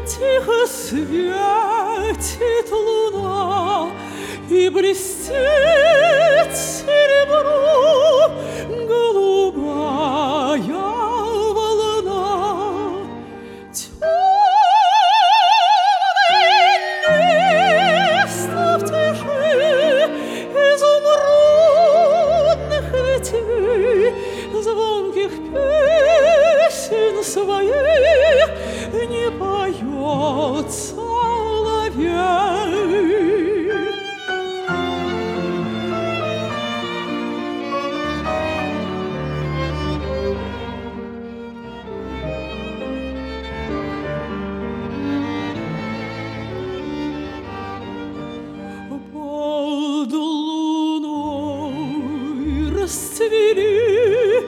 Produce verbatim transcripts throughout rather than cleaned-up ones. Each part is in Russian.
Тихо светит луна, и блестит серебро голубая волна. Темное место в тиши изумрудных ветвей, звонких песен своих не поет соловей. Под луной расцвели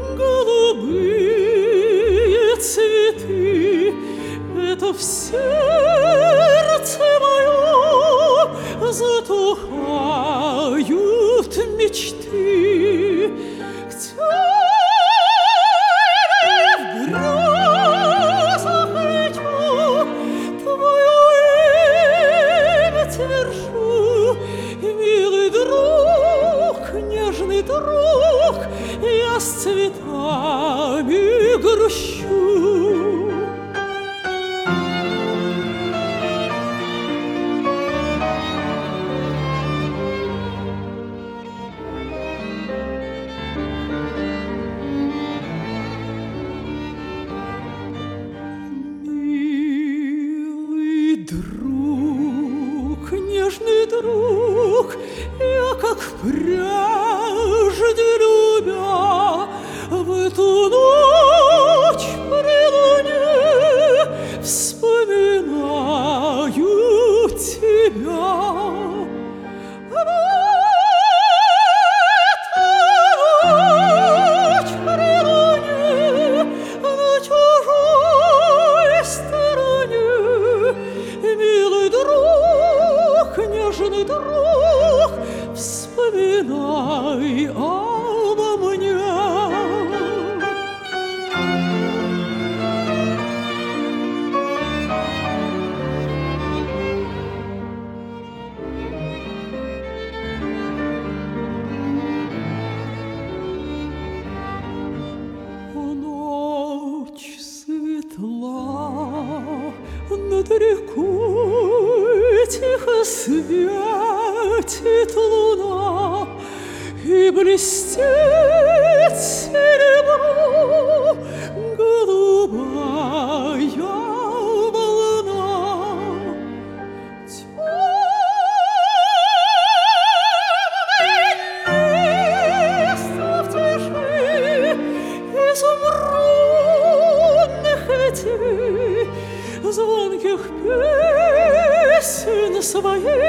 голубые цветы. Это в сердце моем затухают мечты. Где в грезах лечу, твое имя твержу, милый друг, нежный друг, я с цветами грущу. Друг, нежный друг, я как прежде любя, в эту ночь при луне вспоминаю тебя. В эту ночь при луне на чужой стороне, милый друг, нежный друг, вспоминай обо мне. Ночь светла над рекой, тихо светит луна, и блестит серебро голубая волна. Темное место в тиши изумрудных ветвей, звонких песен своих